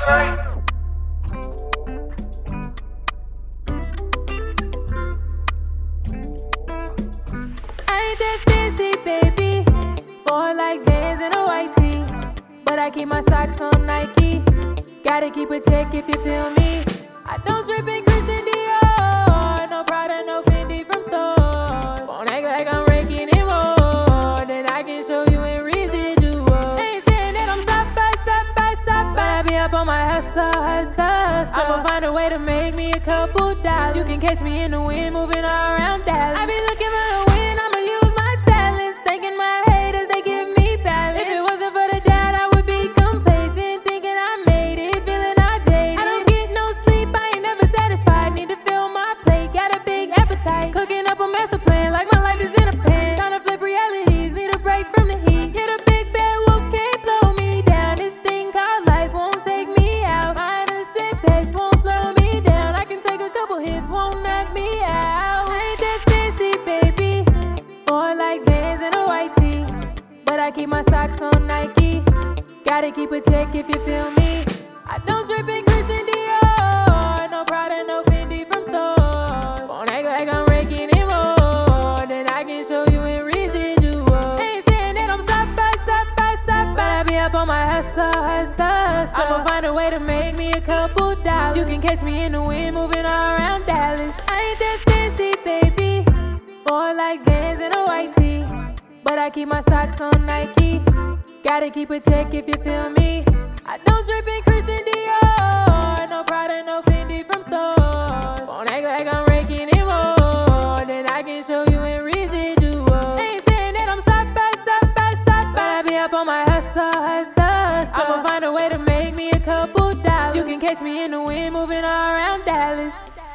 ain't that fancy, baby. More like Vans and a white tee. But I keep my socks on Nike. Gotta keep a check if you feel me. I don't drip in Christian Dior. No Prada, no Fendi from stores. Won't act like I'm raking it more than I can show you in residual. Ain't saying that I'm stop by stop, but I be up on my hustle. I'ma find a way to make me a couple dollars. You can catch me in the wind, moving all around Dallas. I be looking for the win, I'ma use my talents. Thanking my haters, they give me balance. If it wasn't for the doubt, I would be complacent, thinking I made it, feeling all jaded. I don't get no sleep, I ain't never satisfied. Need to fill my plate, got a big appetite. Cooking up a master plan, like my life is in a pan. Tryna flip realities, need a break from the heat. Hit a big bad wolf, can't blow me down. This thing called life won't take me out. Minor setbacks won't slow me down. I can take a couple hits, won't knock me out. I ain't that fancy, baby. More like Vans and a white tee. But I keep my socks on Nike. Gotta keep a check if you feel me. I don't drip in Christian Dior. No Prada, no Fendi from stores. Won't act like I'm raking it more than I can show you in residual. Ain't saying that I'm stop by stop, but I be up on my hustle. I'ma find a way to make me a couple dollars. You can catch me in the wind, moving all around Dallas. I ain't that fancy, baby. More like Vans and a white tee. But I keep my socks on Nike. Gotta keep a check if you feel me. I don't drip in Christian Dior. No Prada, no Fendi from stores. Won't act like I'm raking it more than I can show you in residual. Ain't saying that I'm stop by stop, but I be up on my hustle. I'ma find a way to make me a couple dollars. You can catch me in the wind, moving all around Dallas.